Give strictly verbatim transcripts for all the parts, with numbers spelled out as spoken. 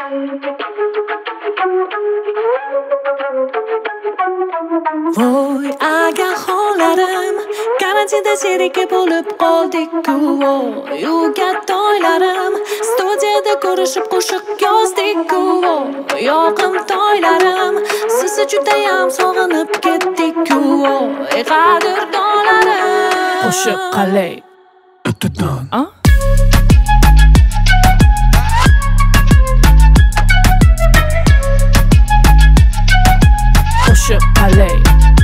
Voy agar xonlarim karantinda zerikib bo'lib qoldik-ku. Uyga toylarim studiyada ko'rishib qo'shiq yozdik-ku. Yoqim toylarim sizni judayam sog'inib ketdik-ku. Ey qadrdonlarim, qo'shiq qalay? A? Qo'shiq qalay?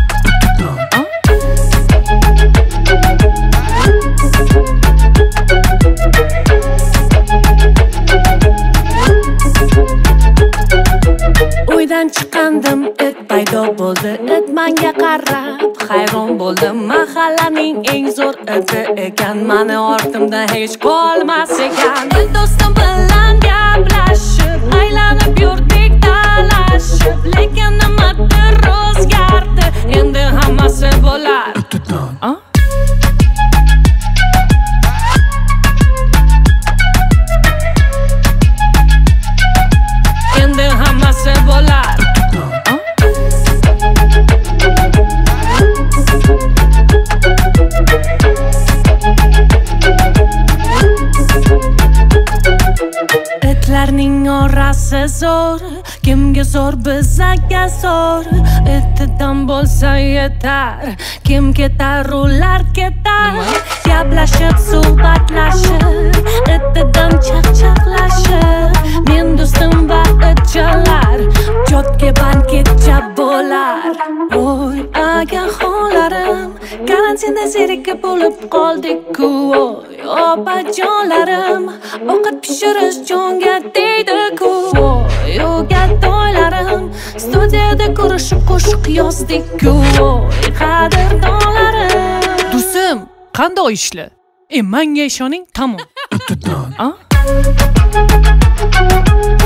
Uydan chiqqandim, it paydo bo'ldi. It menga qarab hayron bo'ldim. Mahallaning eng zo'r iti ekan. Meni ortimda hech qolmas ekan. Do'stim bilan gaplashib, aylanib yurdik talashib. Lekin nimadir o'zgardi, endi hammasi bo'lar. A? Endi hammasi bo'lar. Itlarning orasi zo'r, kimga zo'r bizga zo'r. Itidan bo'lsa yetar, kim ketar ular ketar. Gaplashib suhbatlashib, itidan chaqchaqlashib. Men do'stim va itchalar jotga banketcha bo'lar. Voy agar xonlarim karantinda zerikib bo'lib qoldik-ku. Opajonlarim ovqat pishirish jonga tegdi-ku. Uyga toylarim studiyada ko'rishib qo'shiq yozdik-ku. Qadrdonlarim, Do'stim, qanday ishlar? E, menga ishoning, tamom. A?